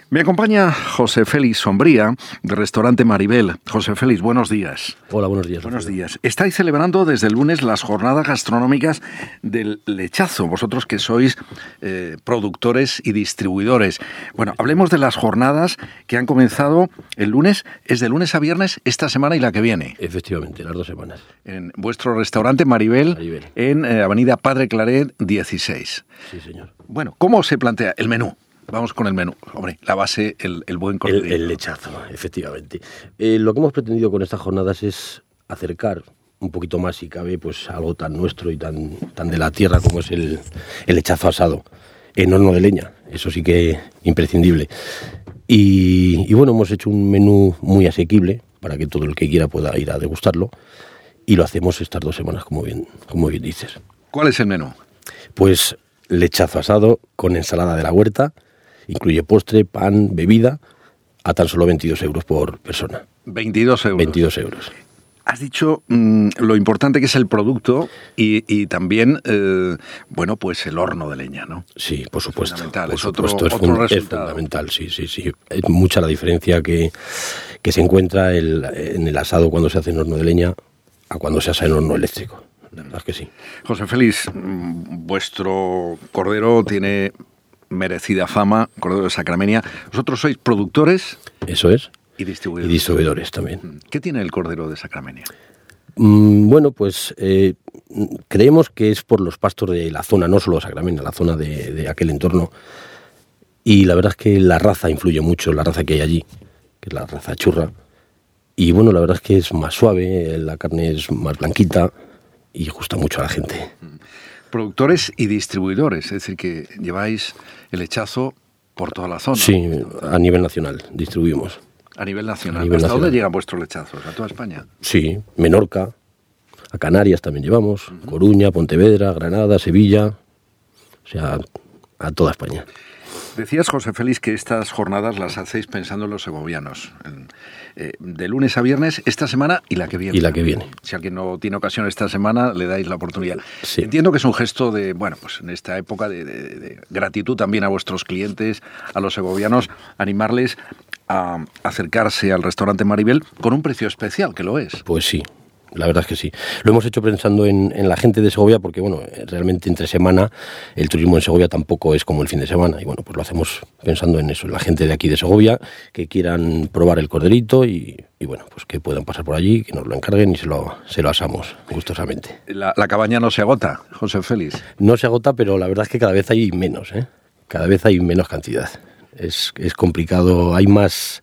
Me acompaña José Félix Sombría, del restaurante Maribel. José Félix, buenos días. Hola, buenos días. Buenos días. Estáis celebrando desde el lunes las jornadas gastronómicas del lechazo, vosotros que sois productores y distribuidores. Bueno, hablemos de las jornadas que han comenzado el lunes. Es de lunes a viernes esta semana y la que viene. Efectivamente, las 2 semanas. En vuestro restaurante Maribel. En Avenida Padre Claret 16. Sí, señor. Bueno, ¿cómo se plantea el menú? Vamos con el menú. Hombre, la base, el buen cordero. El lechazo, efectivamente. Lo que hemos pretendido con estas jornadas es acercar un poquito más, si cabe, pues algo tan nuestro y tan de la tierra como es el lechazo asado en horno de leña. Eso sí que imprescindible. Y bueno, hemos hecho un menú muy asequible para que todo el que quiera pueda ir a degustarlo. Y lo hacemos estas 2 semanas, como bien dices. ¿Cuál es el menú? Pues lechazo asado con ensalada de la huerta. Incluye postre, pan, bebida, a tan solo 22 euros por persona. 22 euros. 22 euros. Has dicho lo importante que es el producto y también, bueno, pues el horno de leña, ¿no? Sí, por supuesto. Es fundamental, por otro supuesto, es resultado. fundamental, sí. Es mucha la diferencia que se encuentra en el asado cuando se hace en horno de leña a cuando se hace en horno eléctrico. La verdad es que sí. José Félix, vuestro cordero tiene merecida fama, cordero de Sacramenia. ¿Vosotros sois productores? Eso es. Y distribuidores. Y distribuidores también. ¿Qué tiene el cordero de Sacramenia? Bueno, pues creemos que es por los pastos de la zona, no solo de Sacramenia, la zona de aquel entorno. Y la verdad es que la raza influye mucho, la raza que hay allí, que es la raza churra. Y bueno, la verdad es que es más suave, la carne es más blanquita y gusta mucho a la gente. Productores y distribuidores, es decir, que lleváis el lechazo por toda la zona. Sí, a nivel nacional distribuimos. A nivel nacional. ¿Hasta dónde llegan vuestros lechazos? ¿A toda España? Sí, Menorca, a Canarias también llevamos, Coruña, Pontevedra, Granada, Sevilla, o sea, a toda España. Decías, José Félix, que estas jornadas las hacéis pensando en los segovianos. De lunes a viernes, esta semana y la que viene. Y la que viene. Si alguien no tiene ocasión esta semana, le dais la oportunidad. Sí. Entiendo que es un gesto de, bueno, pues en esta época de gratitud también a vuestros clientes, a los segovianos, animarles a acercarse al restaurante Maribel con un precio especial, que lo es. Pues sí. La verdad es que sí. Lo hemos hecho pensando en la gente de Segovia porque, bueno, realmente entre semana el turismo en Segovia tampoco es como el fin de semana. Y bueno, pues lo hacemos pensando en eso, en la gente de aquí de Segovia que quieran probar el corderito y bueno, pues que puedan pasar por allí, que nos lo encarguen y se lo asamos gustosamente. La cabaña no se agota, José Félix. No se agota, pero la verdad es que cada vez hay menos, ¿eh? Cada vez hay menos cantidad. Es complicado, hay más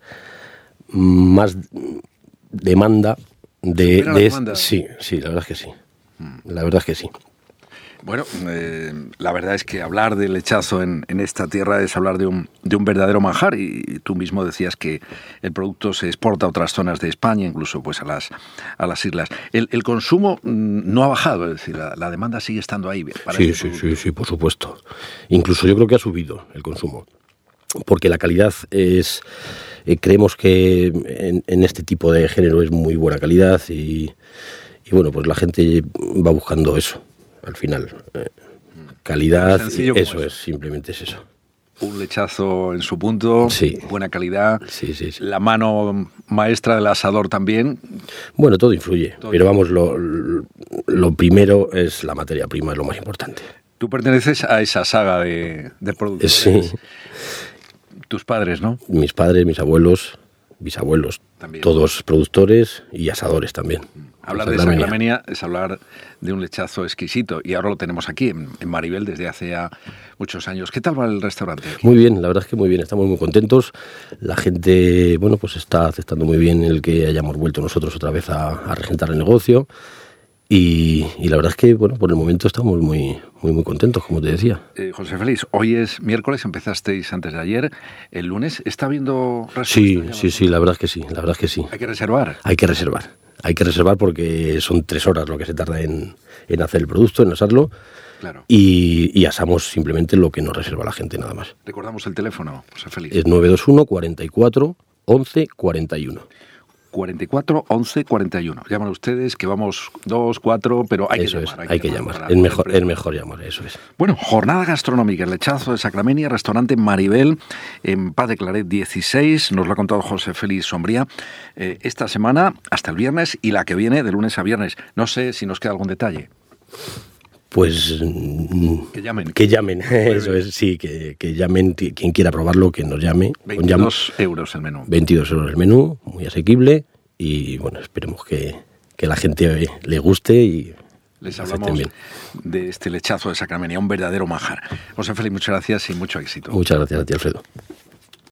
demanda. Sí, la verdad es que sí. La verdad es que sí. Bueno, la verdad es que hablar del lechazo en esta tierra es hablar de un verdadero manjar, y tú mismo decías que el producto se exporta a otras zonas de España, incluso pues a las islas. El consumo no ha bajado, es decir, la demanda sigue estando ahí. Sí, por supuesto. Incluso yo creo que ha subido el consumo, porque la calidad es... creemos que en este tipo de género es muy buena calidad y bueno, pues la gente va buscando eso, al final. Calidad, eso es, simplemente es eso. Un lechazo en su punto, sí. Buena calidad, sí. La mano maestra del asador también. Bueno, todo influye, pero vamos, lo primero es la materia prima, es lo más importante. Tú perteneces a esa saga de productores. Sí. Tus padres, ¿no? Mis padres, mis abuelos, bisabuelos, también. Todos productores y asadores también. Hablar de Sacramenia es hablar de un lechazo exquisito, y ahora lo tenemos aquí en Maribel desde hace ya muchos años. ¿Qué tal va el restaurante aquí? Muy bien, la verdad es que muy bien, estamos muy contentos. La gente, bueno, pues está aceptando muy bien el que hayamos vuelto nosotros otra vez a regentar el negocio. Y la verdad es que, bueno, por el momento estamos muy contentos, como te decía. José Félix, hoy es miércoles, empezasteis antes de ayer. El lunes, ¿está habiendo reservas? Sí, la verdad es que sí, ¿Hay que reservar? Hay que reservar porque son 3 horas lo que se tarda en hacer el producto, en asarlo. Claro. Y asamos simplemente lo que nos reserva la gente, nada más. Recordamos el teléfono, José Félix. Es 921 44 11 41. 44 11 41. Llaman ustedes, que vamos 2, 4, pero hay eso que llamar. Hay que llamar. Es mejor llamar, eso es. Bueno, jornada gastronómica, el lechazo de Sacramenia, restaurante Maribel, en Paz de Claret 16, nos lo ha contado José Félix Sombría, esta semana hasta el viernes y la que viene de lunes a viernes. No sé si nos queda algún detalle. Pues que llamen, eso es, sí, que llamen, quien quiera probarlo, que nos llame. 22 euros el menú. 22 euros el menú, muy asequible, y bueno, esperemos que la gente le guste y les hablamos de este lechazo de Sacramenia, un verdadero manjar. José Félix, muchas gracias y mucho éxito. Muchas gracias a ti, Alfredo.